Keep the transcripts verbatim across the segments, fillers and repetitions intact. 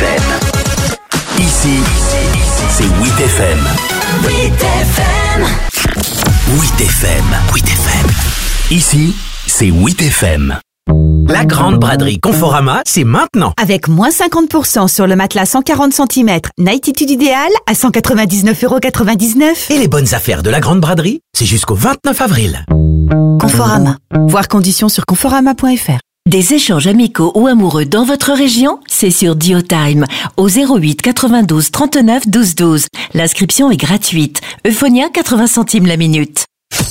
F M. Ici, c'est huit F M. huit F M. huit F M. huit F M. Ici, c'est huit F M. La grande braderie Conforama, c'est maintenant. Avec moins cinquante pour cent sur le matelas cent quarante centimètres Nightitude idéal à cent quatre-vingt-dix-neuf euros quatre-vingt-dix-neuf. Et les bonnes affaires de la grande braderie, c'est jusqu'au vingt-neuf avril. Conforama. Voir conditions sur conforama point f r. Des échanges amicaux ou amoureux dans votre région, c'est sur Diotime au zéro huit quatre-vingt-douze trente-neuf douze douze. L'inscription est gratuite. Euphonia quatre-vingts centimes la minute.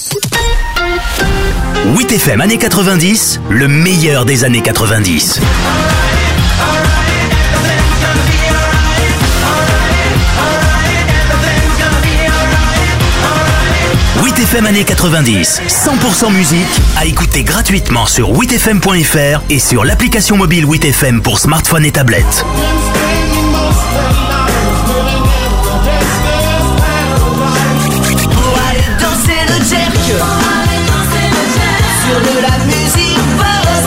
huit F M années quatre-vingt-dix, le meilleur des années quatre-vingt-dix. huit F M années quatre-vingt-dix, cent pour cent musique, à écouter gratuitement sur huit F M point F R et sur l'application mobile huit F M pour smartphone et tablette. Pour aller danser le jerk, sur de la musique pop,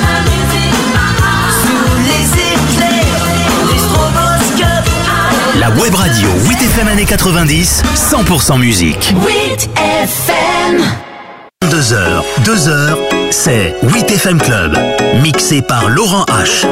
sous les éclairs, les stroboscopes. La web radio huit F M années quatre-vingt-dix, cent pour cent musique. huit F M. deux heures, deux heures, c'est huit F M Club, mixé par Laurent H.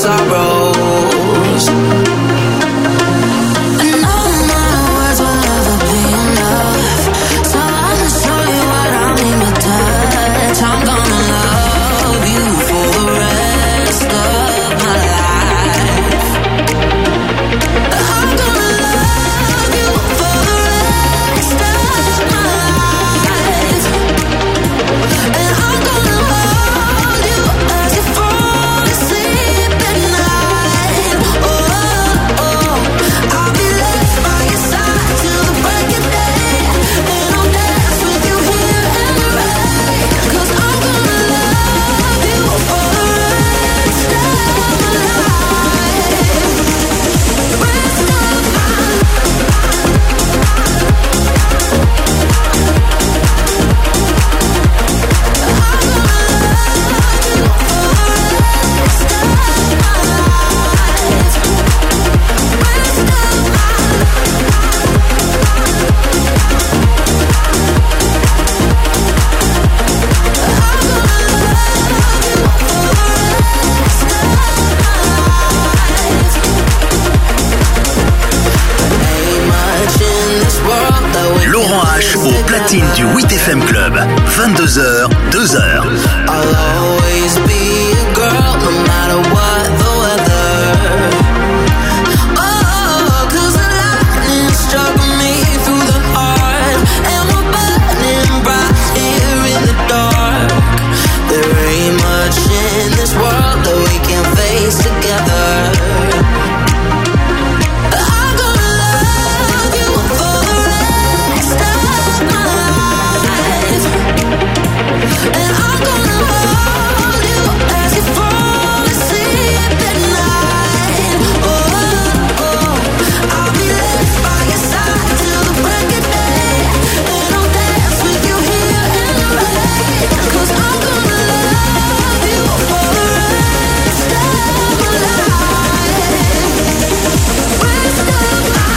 sorrows. And all my words will never be enough, so I'ma show you what I mean by touch. I'm gonna love you for the rest of my life. I'm gonna love you for the rest of my life. And I'm gonna hold you as you fall asleep at night. Oh, oh, oh. I'll be left by your side till the break of day, and I'll dance with you here in the rain. 'Cause I'm gonna love you for the rest of my life. Rest of my Laurent H au platine du huit F M Club. vingt-deux heures, deux heures. I'll always be a girl, no matter what the weather. Oh, 'cause the lightning struck me through the heart, and we're burning bright here in the dark. There ain't much in this world that we can face together. I'm gonna love you for the rest of my life. And I'm gonna hold you as you fall asleep at night. Oh, oh, oh. I'll be left by your side till the break of day, and I'll dance with you here in the rain. 'Cause I'm gonna love you for the rest of my life. Rest of my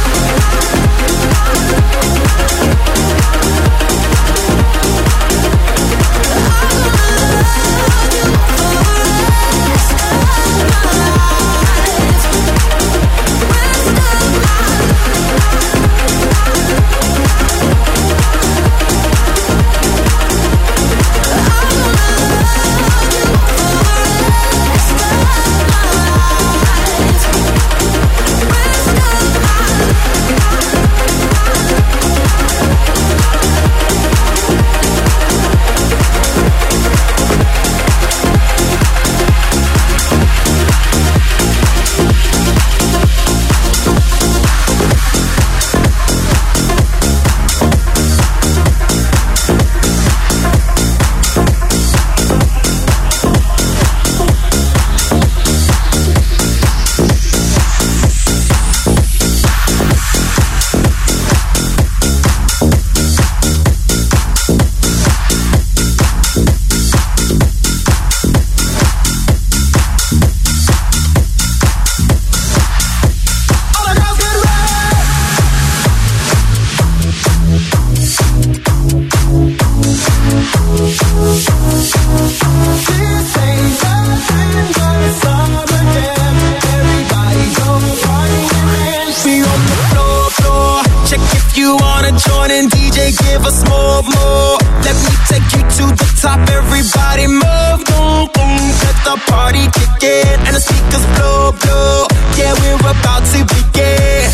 give us more, more. Let me take you to the top. Everybody move, boom, boom. Let the party kick in and the speakers blow, blow. Yeah, we're about to begin.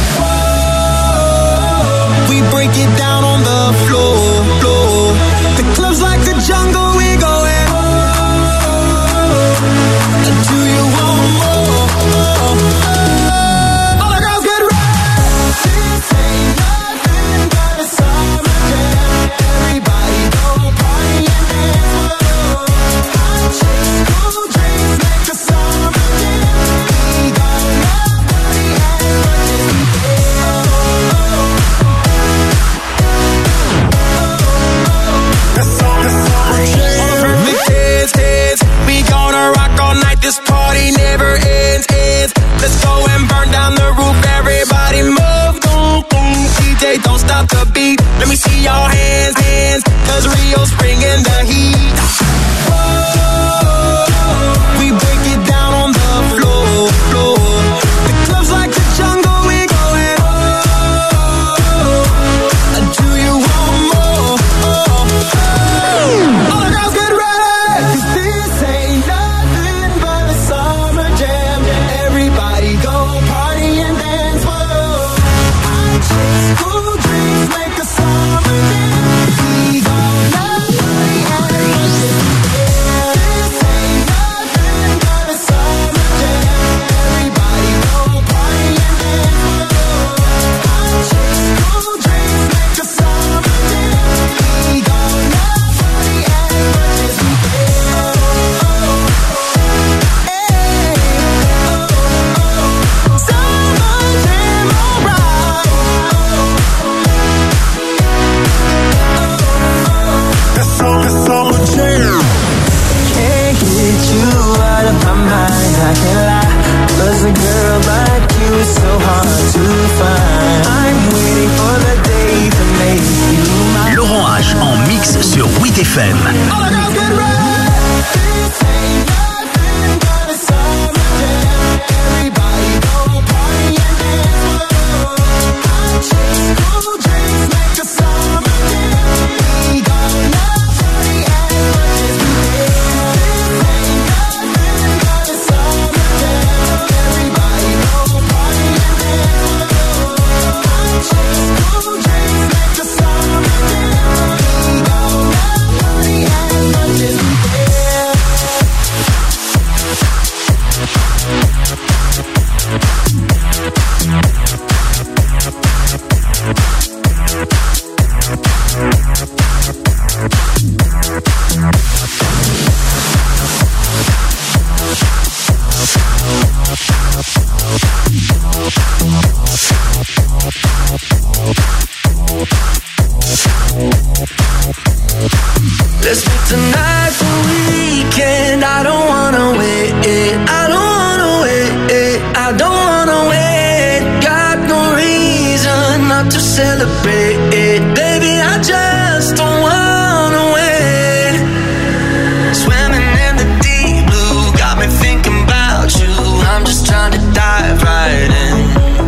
Whoa, we break it down on the floor, floor. The club's like the jungle, we going. Oh, do you want more? Oh, oh. All the girls get ready. This ain't nothing but a summer jam. Everybody go party and dance. Whoa. Hot chicks, cool drinks, make the summer jam. We got love, party and F M. All the girls get ready. This ain't nothing but a summer jam. Everybody go party and dance. Hot chicks, cool drinks, make the summer jam. We gonna party as much as we can. This ain't nothing but a summer jam. Everybody go party and dance. Hot chicks, cool drinks, make the summer jam. We gonna party as much as we can. Let's make tonight the weekend. I don't wanna wait. I don't wanna wait. I don't wanna wait. Got no reason not to celebrate. Baby, I just don't wanna wait. Swimming in the deep blue got me thinking about you. I'm just trying to dive right in.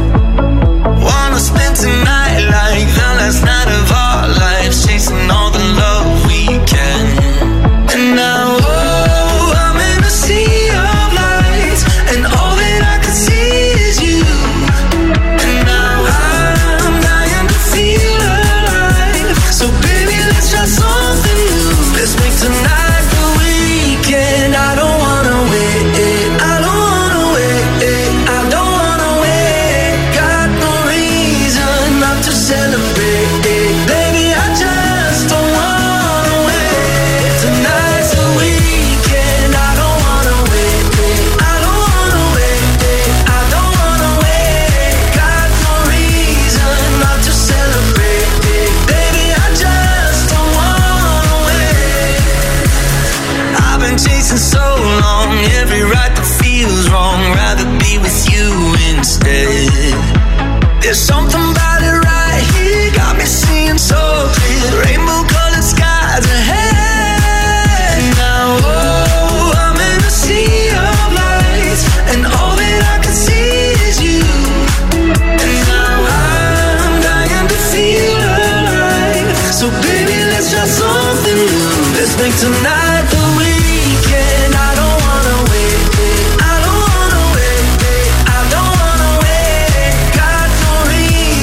Wanna spend tonight like the last night of our lives, chasing all the love we can. And now, oh, I'm in a sea of lights, and all that I can see is you. And now I'm dying to feel alive. So baby, let's try something new. Let's make tonight the weekend. I don't wanna wait. I don't wanna wait. I don't wanna wait. Got no reason not to celebrate. Baby, I just don't wanna wait. Tonight's the weekend. I don't wanna wait. I don't wanna wait. I don't wanna wait. Got no reason not to celebrate. Baby, I just don't wanna wait. I've been chasing so long, every right that feels wrong. Rather be with you instead. There's something about it right here, got me seeing so clear. Rainbow colored skies ahead. Now, oh, I'm in a sea of lights, and all that I can see is you. And now I'm dying to feel alive. So baby, let's try something new. Let's make tonight the weekend. I don't wanna wait. I don't wanna wait. I don't wanna wait. Got no reason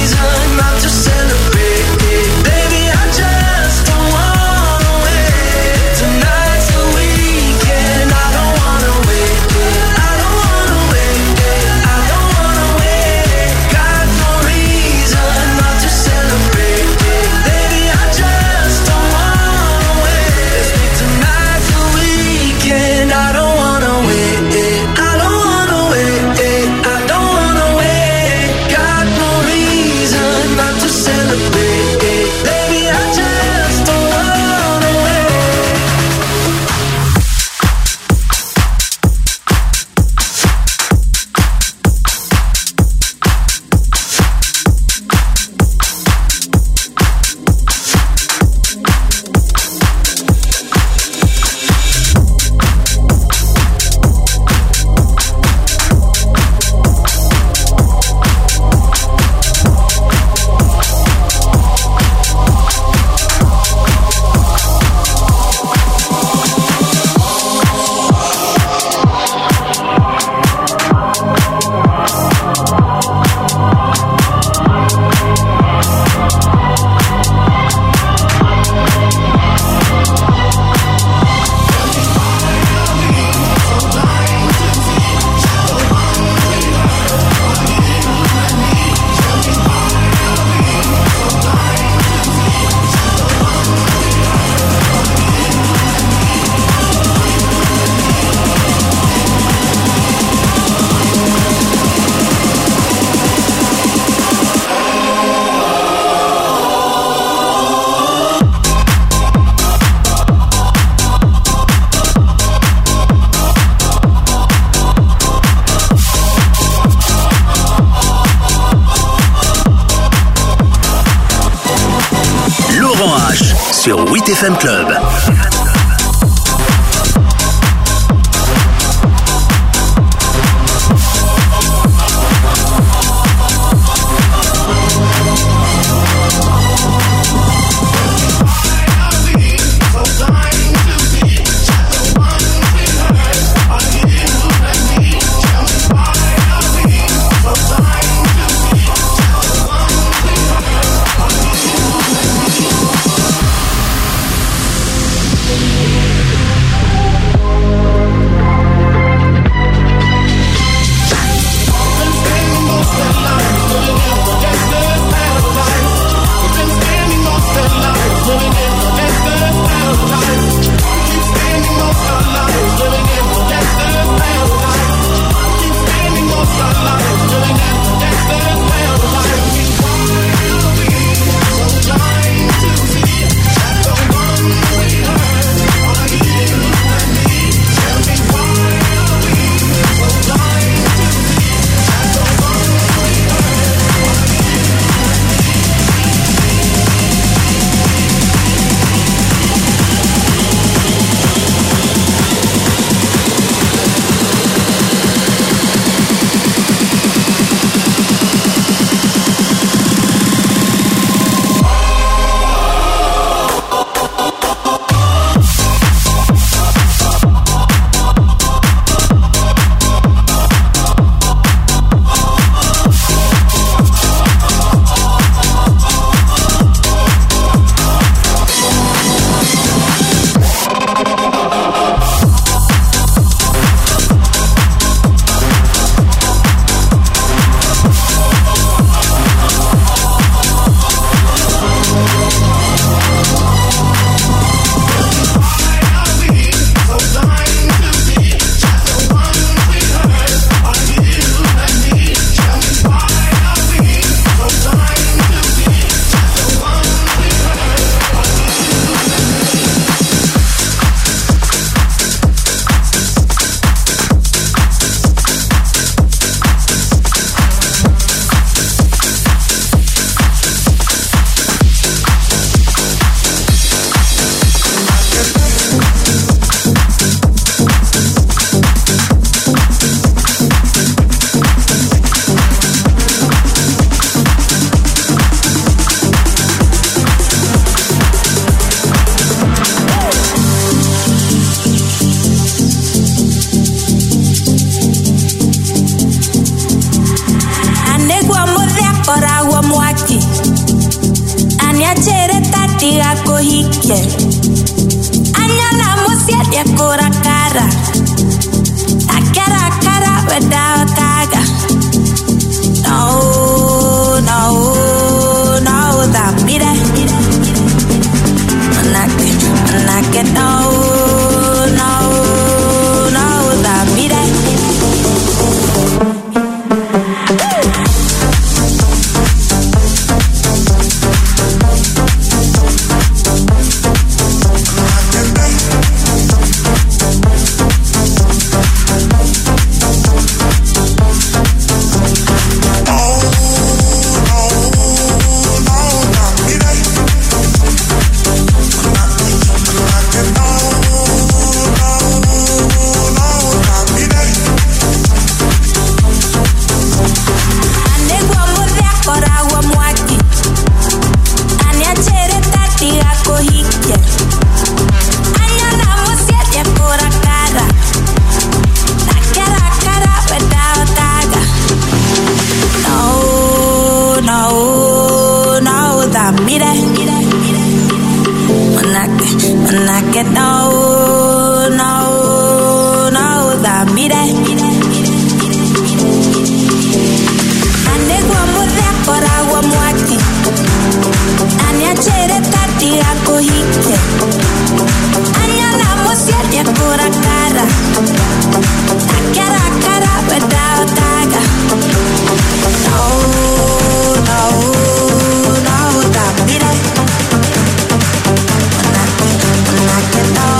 sur huit F M Club. Get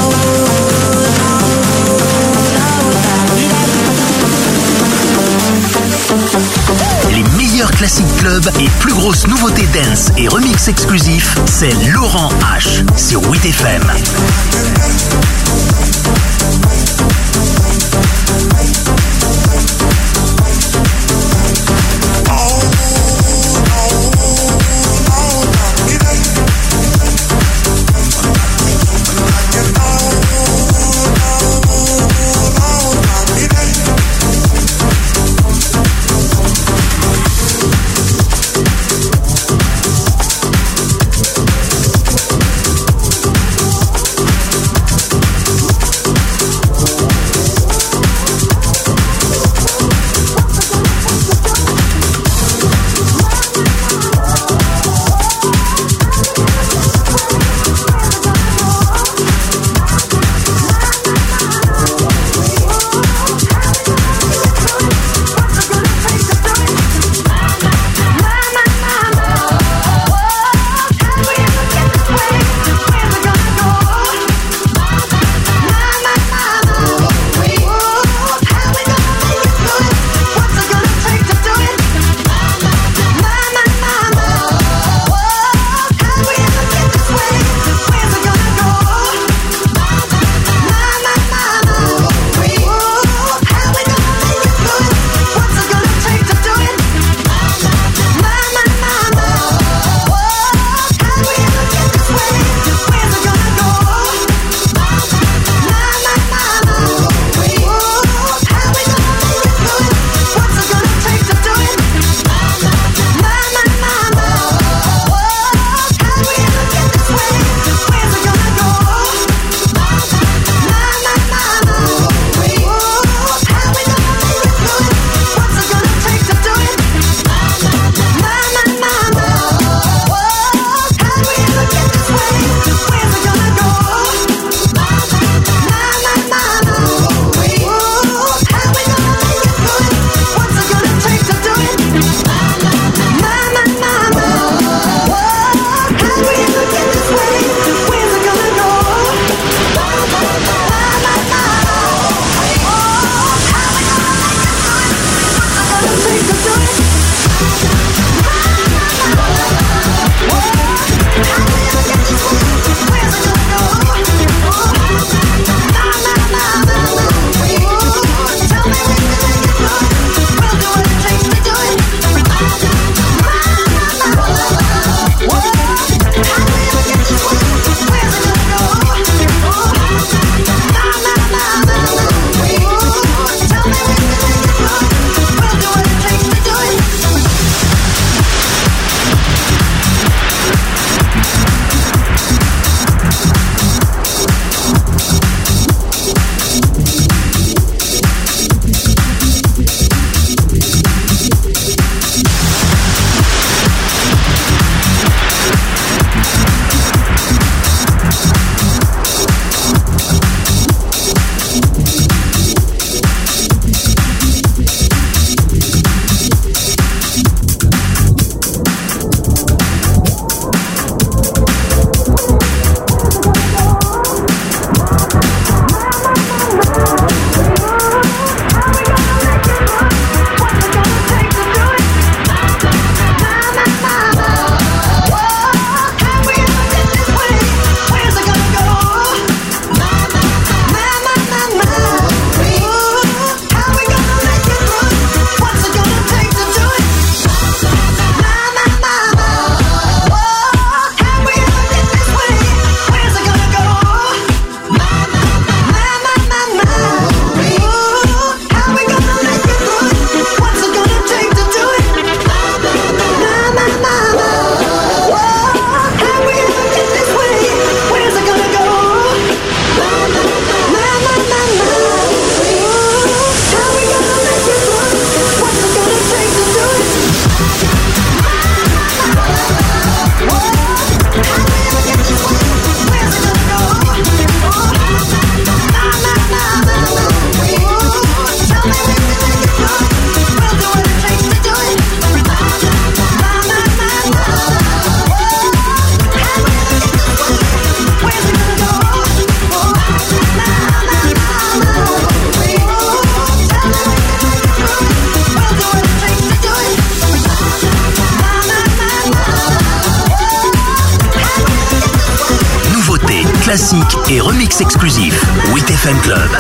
classiques club et plus grosses nouveautés dance et remix exclusifs, c'est Laurent H sur huit F M. classiques et remix exclusifs. huit F M Club.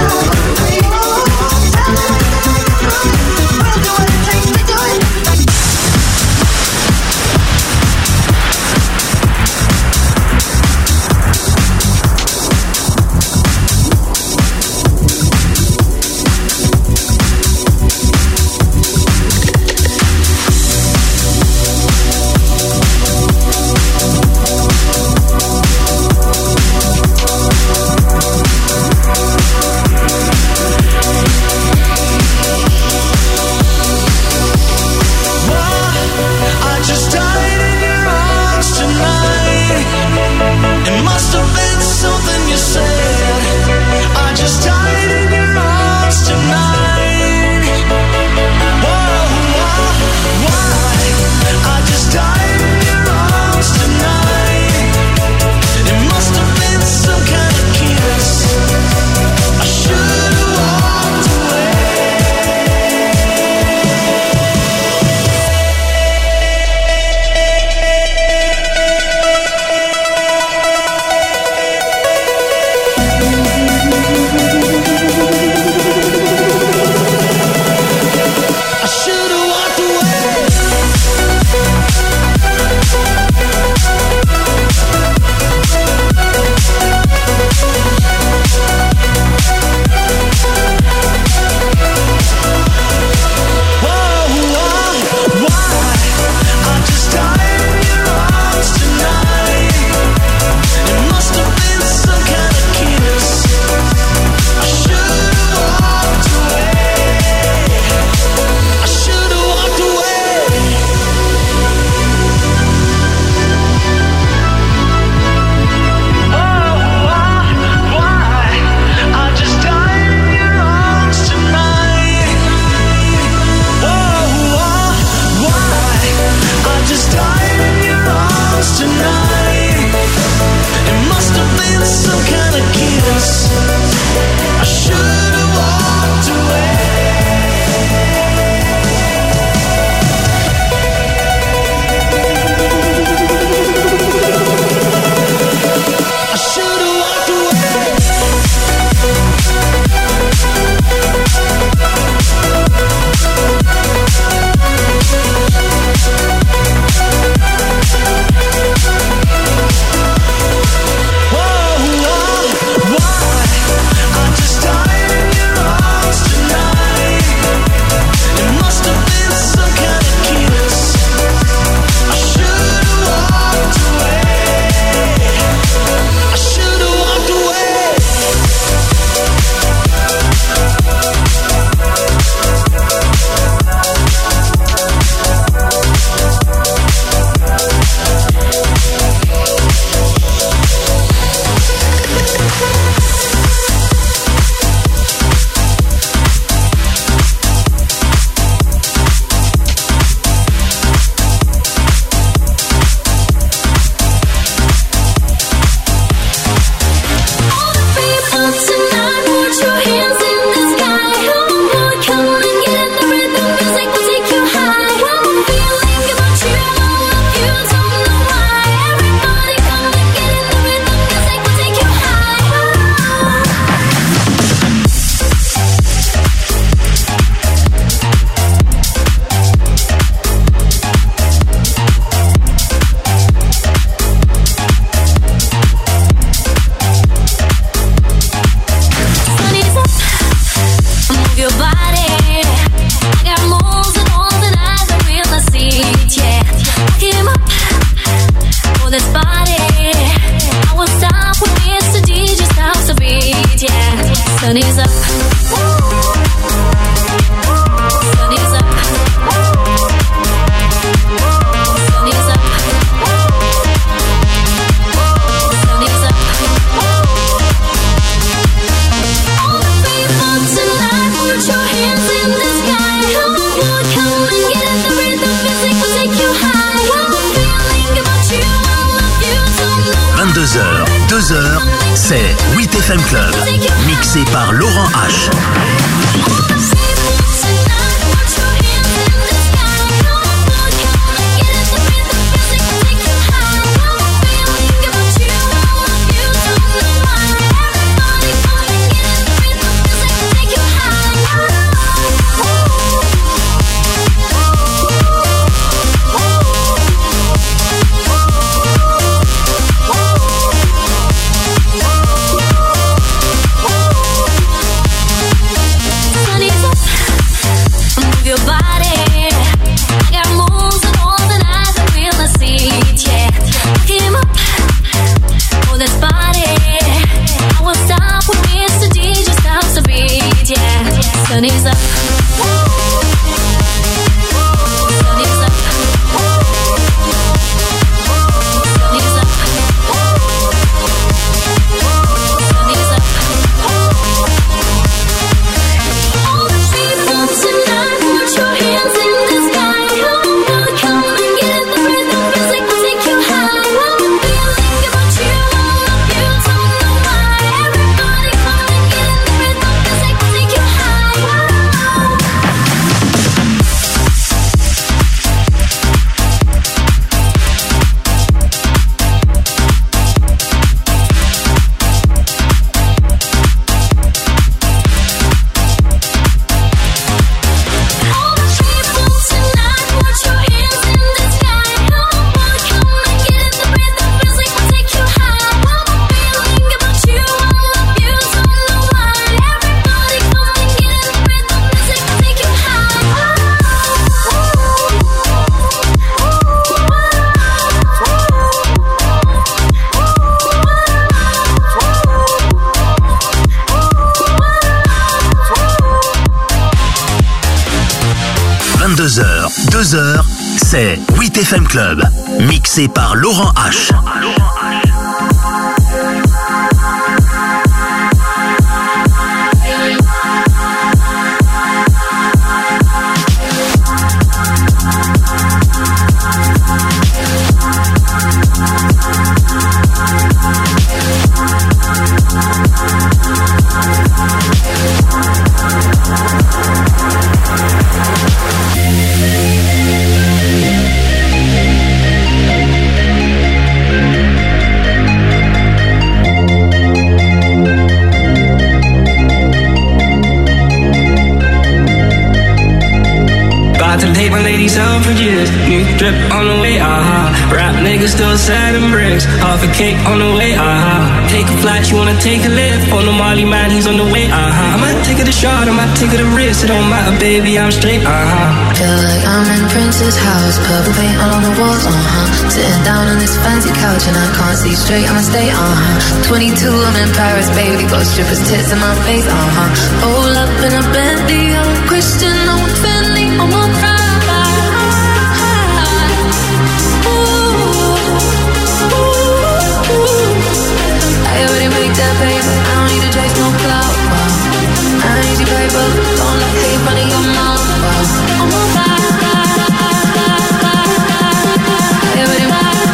vingt-deux heures, deux heures, c'est huit F M Club, mixé par Laurent H. deux heures, c'est huit F M Club, mixé par Laurent H. To date my ladies out for years. New drip on the way, aha. Uh-huh. Rap niggas still sad and bricks. Half a cake on the way, aha. Uh-huh. Take a flight, you wanna take a lift. On the Molly man, he's on the way, aha. Uh-huh. I might take it a shot, I might take it a risk. It don't matter, baby, I'm straight, aha. Uh-huh. Feel like I'm in Prince's house. Purple paint all on the walls, uh-huh. Sitting down on this fancy couch and I can't see straight, I'ma stay, uh-huh. twenty-two, I'm in Paris, baby. Got strippers' tits in my face, uh-huh. All up in a Bentley, I'm Christian, I'm Fendi, I'm on fire. I already made that paper, I don't need to chase no clout, wow. I need your paper, don't let hate run in your mouth, wow. I'm on fire. I already I'm on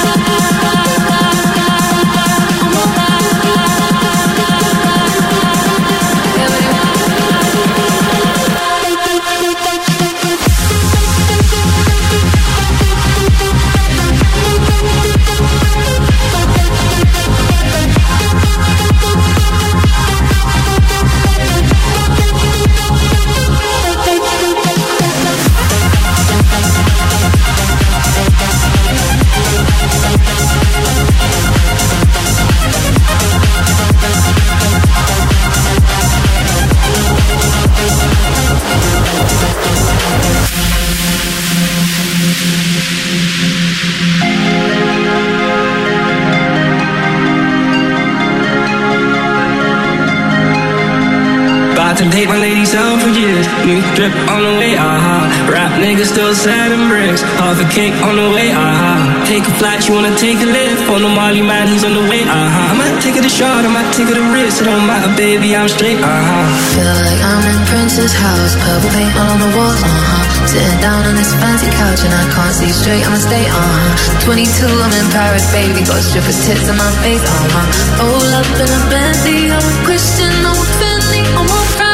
To date my ladies out for years. New drip on the way, aha. Uh-huh. Rap niggas still sad and bricks. Half a cake on the way, aha. Uh-huh. Take a flight, you wanna take a lift. On the Molly man, he's on the way, aha. Uh-huh. I might take it a shot, I might take it a risk. It don't matter, baby, I'm straight, aha. Feel like I'm in Prince's house. Purple paint all on the walls, uh-huh. Sitting down on this fancy couch and I can't see straight, I'ma stay, uh-huh. twenty-two, I'm in Paris, baby. Got strippers' tits in my face, uh-huh. All up in a Bentley, I'm Christian, I'm Fendi, I'm on fire.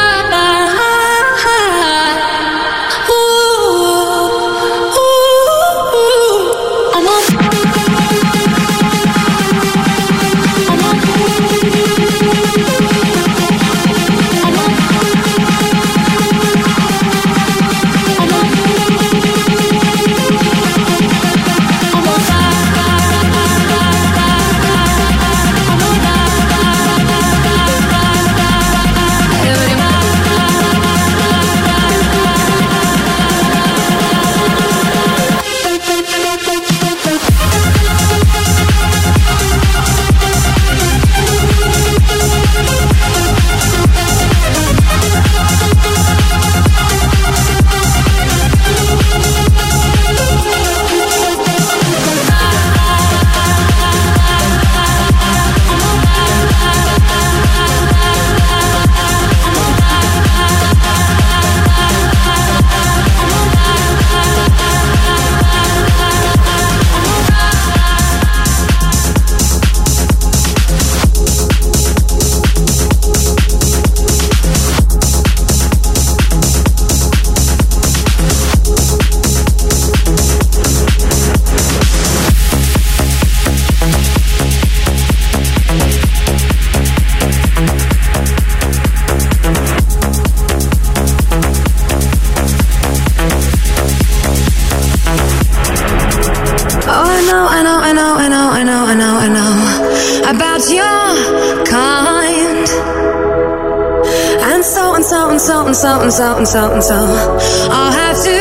so and so and so and so and so. I'll have to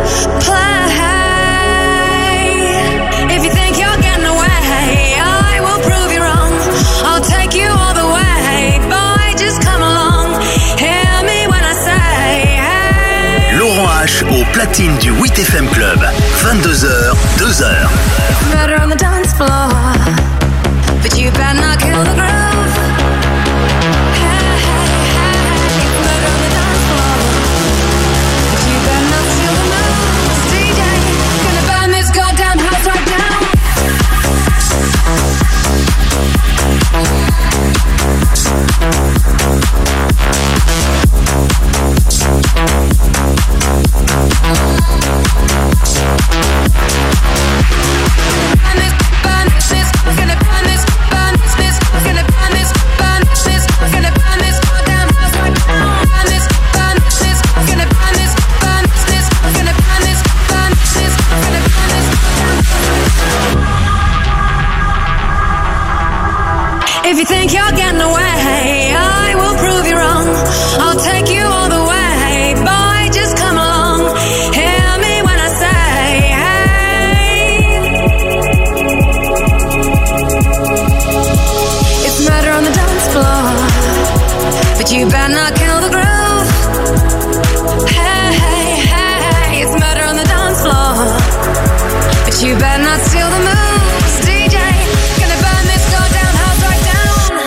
play. If you think you're getting away, I will prove you wrong. I'll take you all the way. Boy, just come along. Hear me when I say, hey. Laurent H au platine du huit F M Club. vingt-deux heures, deux heures. Murder on the dance floor, but you better not kill the groove. Hey, hey, hey, murder on the dance floor, but you better not steal the moves. D J, gonna burn this goddamn house right down. If you think you're getting away, I will prove you wrong. I'll take you all the way, boy, just come along. Hear me when I say, hey. It's murder on the dance floor, but you better not kill the groove. Hey, hey, hey, it's murder on the dance floor, but you better not steal the moves. D J, gonna burn this goddamn house right down.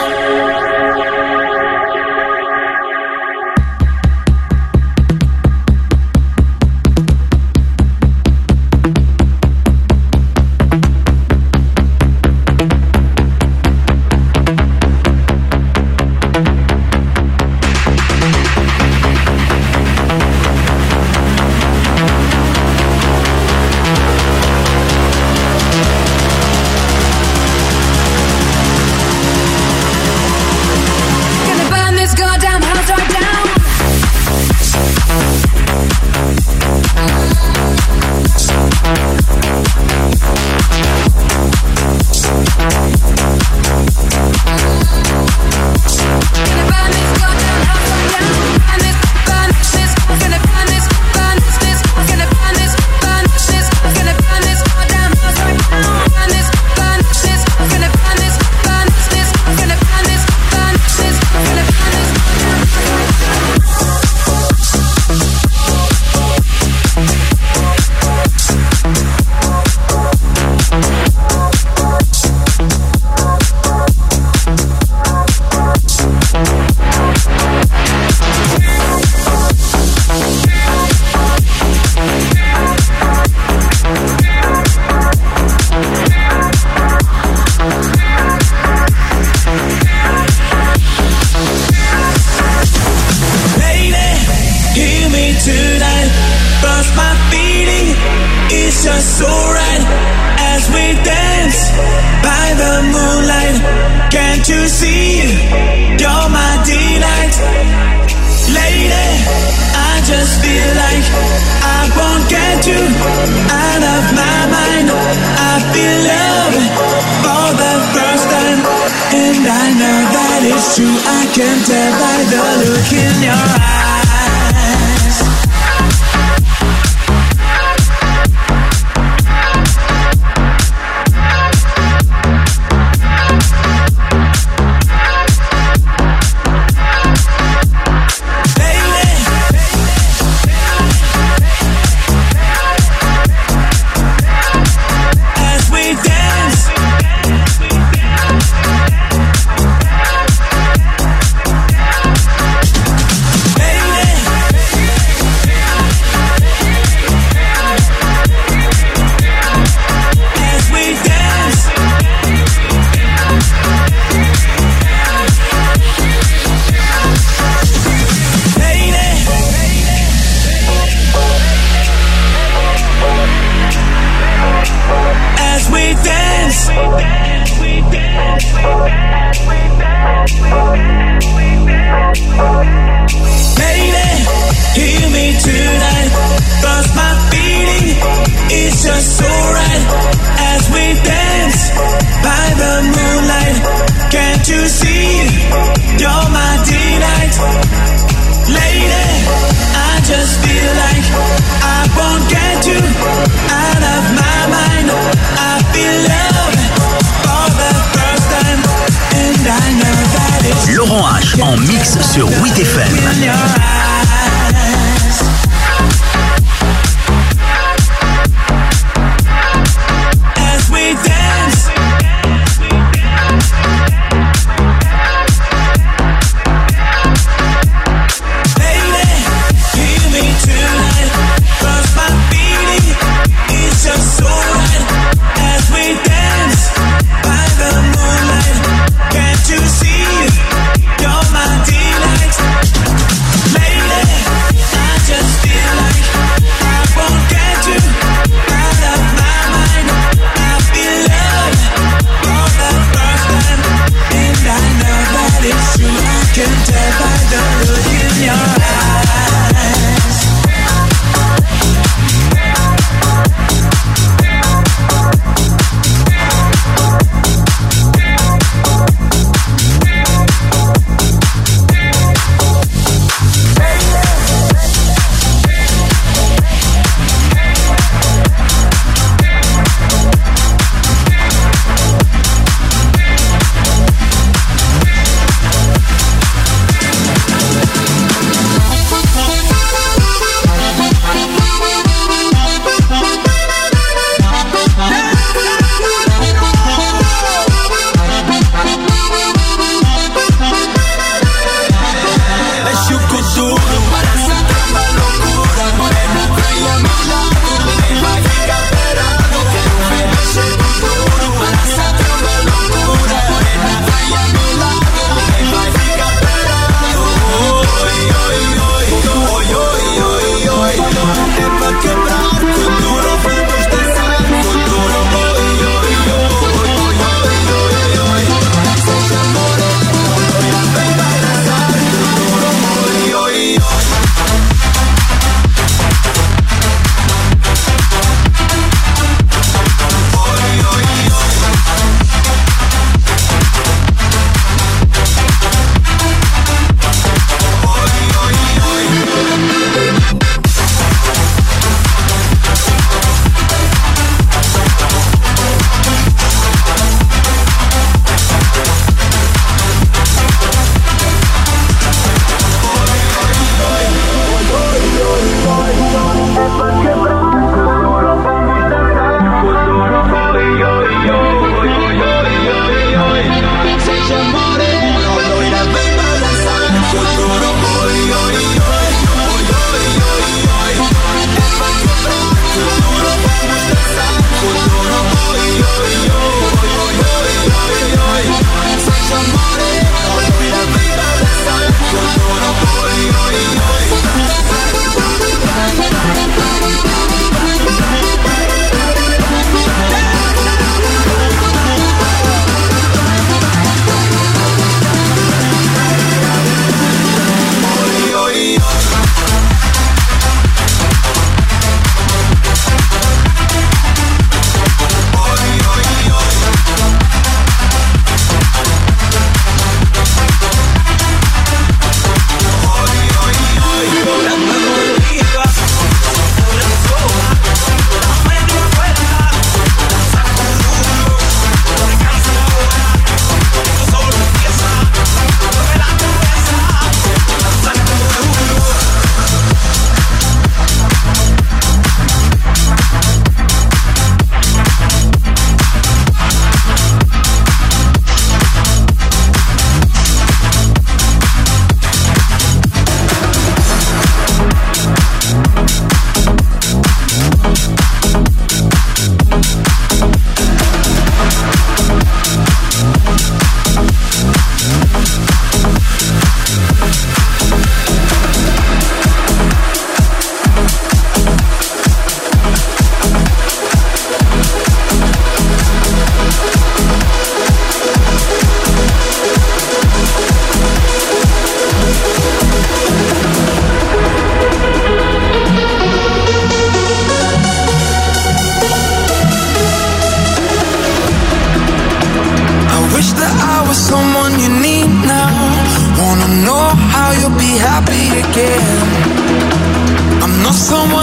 en mix sur huit F M.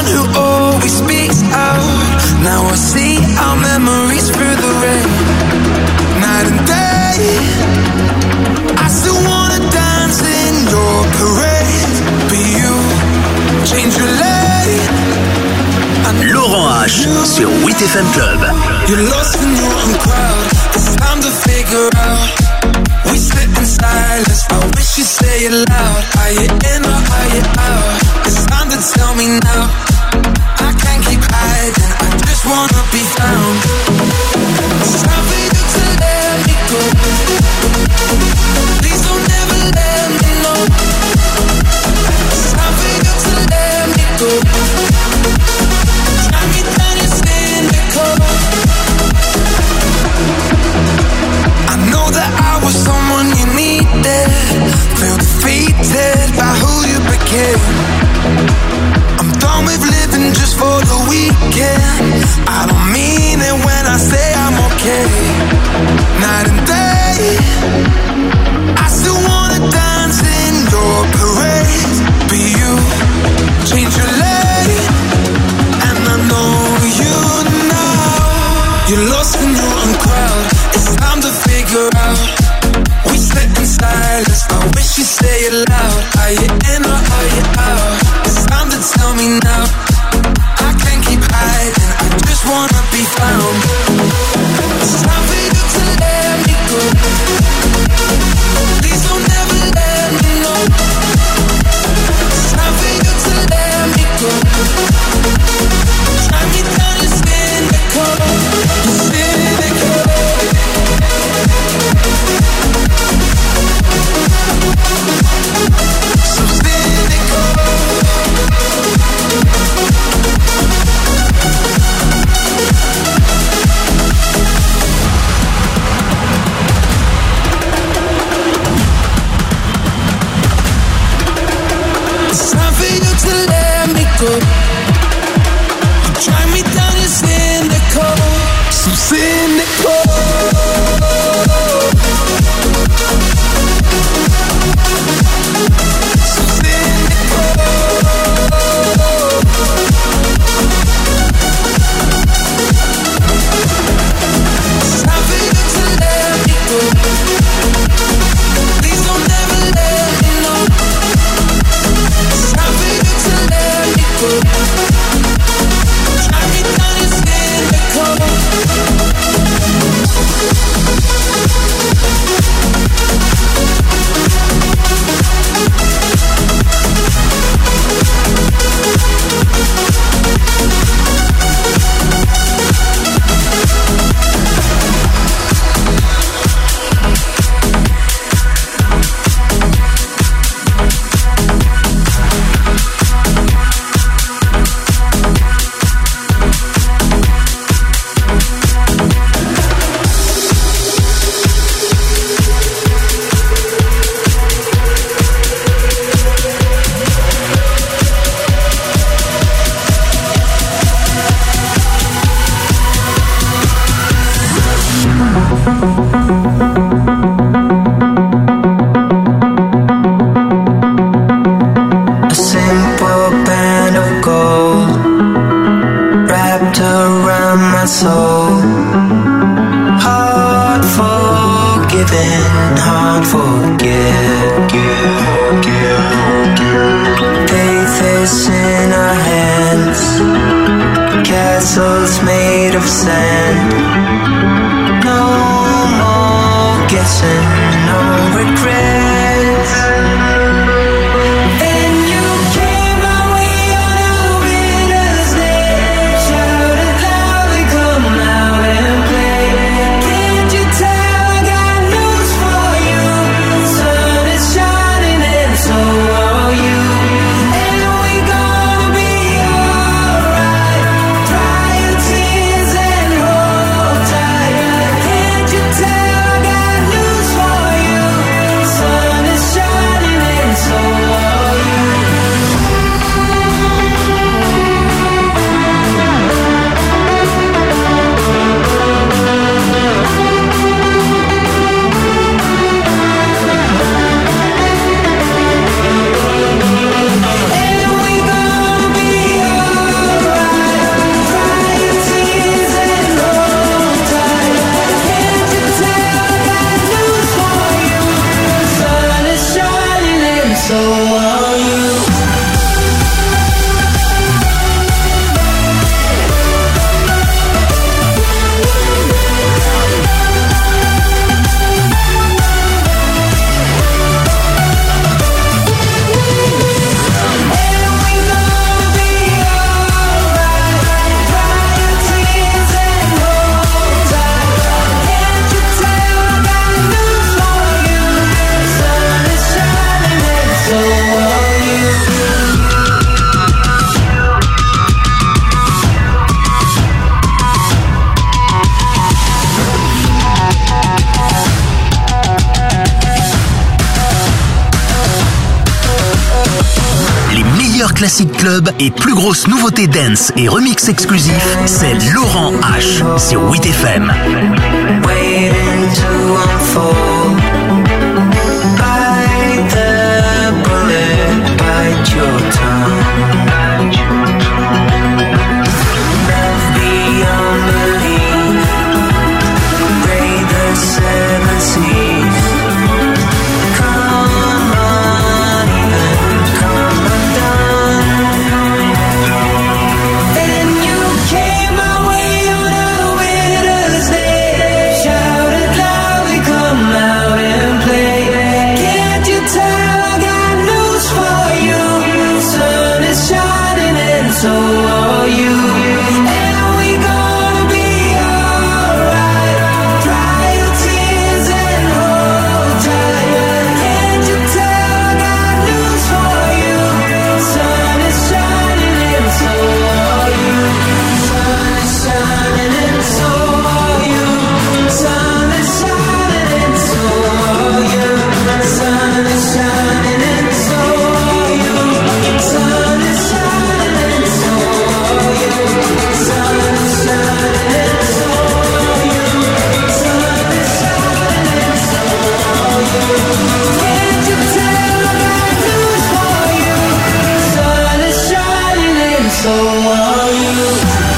one who always speaks out. Now I see our memories through the rain. Night and day, I still wanna dance in your parade. But you change your lane. Laurent H sur huit F M Club. You're lost in your own crowd. It's time to figure out. We sit in silence. I wish you'd say it loud. Are you in or are you out? It's time to tell me now. I can't keep hiding. I just wanna be found. It's time for you to let me go. Please don't ever let me know. It's time for you to let me go. Drag me down your cynical. I know that I was someone you needed. Feel defeated by who you became. I'm done with living just for the weekend. I don't mean it when I say I'm okay. Night and day, I still wanna dance in your parade. But you change your lane, and I know you now. You're lost in your own crowd. It's time to figure out. We sit in silence. I wish you'd say it loud. Are you in or are you out? It's time to tell me now. I can't keep hiding. I just wanna be found. It's time for you to let me go. Please don't ever let me know. It's time for you to let me go. Drag me down your cynical, your cynical. So cynical. It's time for you to let me go. You drag me down your cynical, so cynical. Tell I got news for Classic Club et plus grosse nouveauté dance et remix exclusif, c'est Laurent H sur huit F M. Waiting to unfold. Bite the bullet, bite your tongue. Love beyond belief. Raid the seven seas. Come on, even come undone. And you came my way on a winter's day. Shouted loudly, come out and play. Can't you tell I got news for you? Sun is shining and so are you. And we gonna be alright. Dry your tears and hold tight. Can't you tell I got news for you? Sun is shining and so are you. Sun is shining and so are you. Sun is shining and so are you. Sun is shining and so are you. Sun is shining and so are you. Sun is shining and so are you. Sun is shining and so are you. Can't you tell I got news for you? Sun is shining and so are you.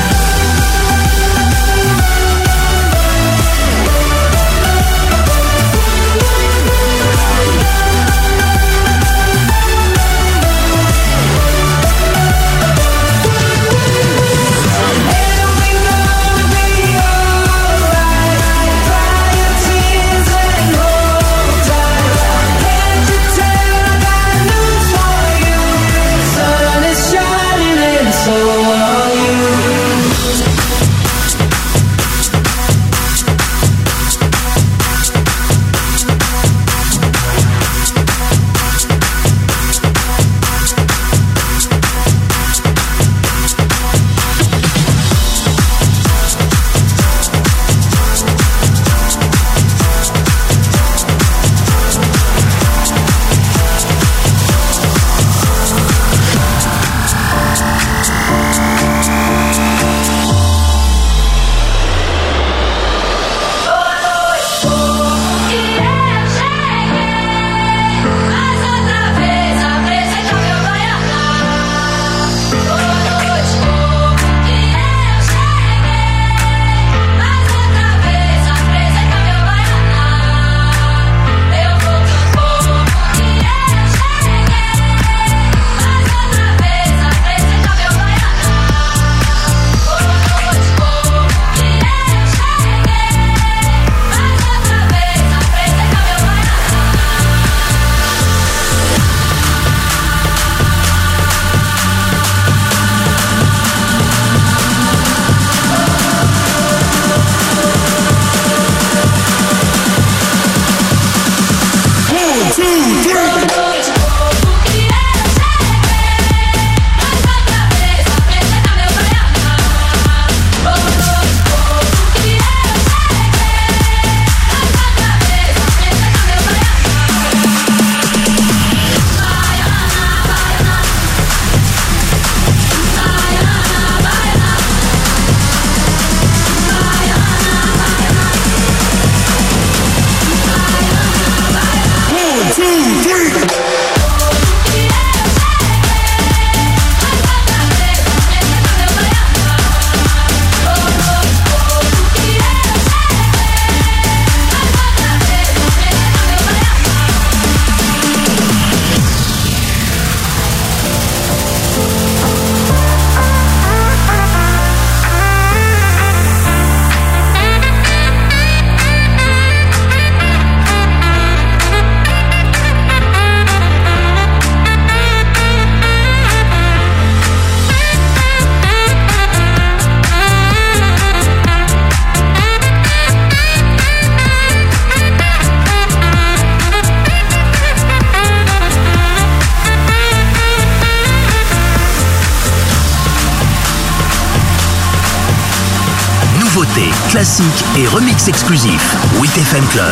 Nouveautés, classiques et remix exclusifs. huit F M Club.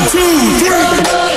two, three.